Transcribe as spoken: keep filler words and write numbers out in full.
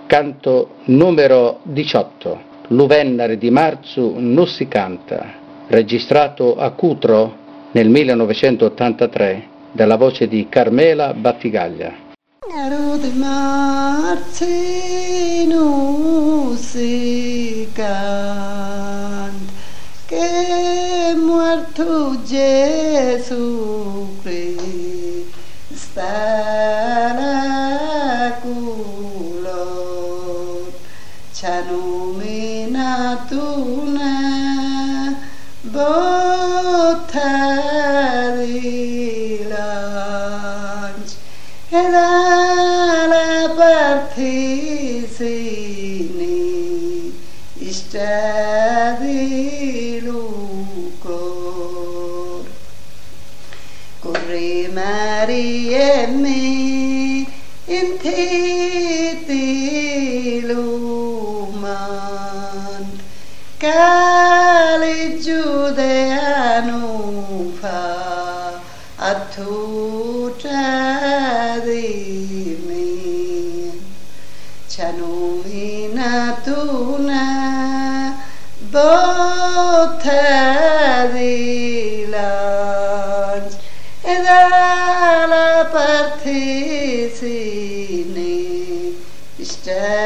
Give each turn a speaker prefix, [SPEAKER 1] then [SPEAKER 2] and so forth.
[SPEAKER 1] Canto numero diciotto, Luvennare di marzo non si canta, registrato a Cutro nel millenovecentottantatré dalla voce di Carmela Battigaglia.
[SPEAKER 2] Di marzo non si canta, che è morto Gesù Cristo, sta culo, ci ha nominato una botta di lancio e dalla parte sini sta di lucro. Corre Maria e me in te ti luman, cali giudeano fa a tutta di me, ci ha nominato una botta di lancio e dalla parte sini sta